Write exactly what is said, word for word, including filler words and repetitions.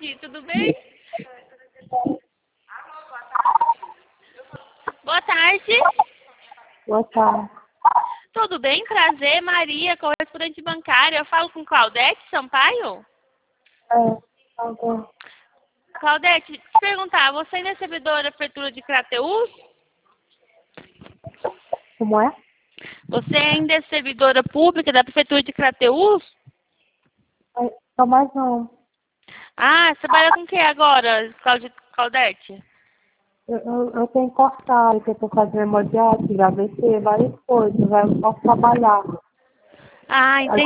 tarde, tudo bem? Boa tarde. Boa tarde. Tudo bem? Prazer, Maria, correspondente bancária. Eu falo com Claudete Sampaio? É, tá. Claudete, te perguntar, você ainda é servidora da Prefeitura de Crateús? Como é? Você ainda é servidora pública da Prefeitura de Crateús? É, só mais não. Ah, você trabalha com o que agora, Claudi- Claudete? Eu, eu, eu tenho cortado, que eu tô fazendo hemodiálise, A V C, várias coisas. Eu posso trabalhar. Ah, entendi.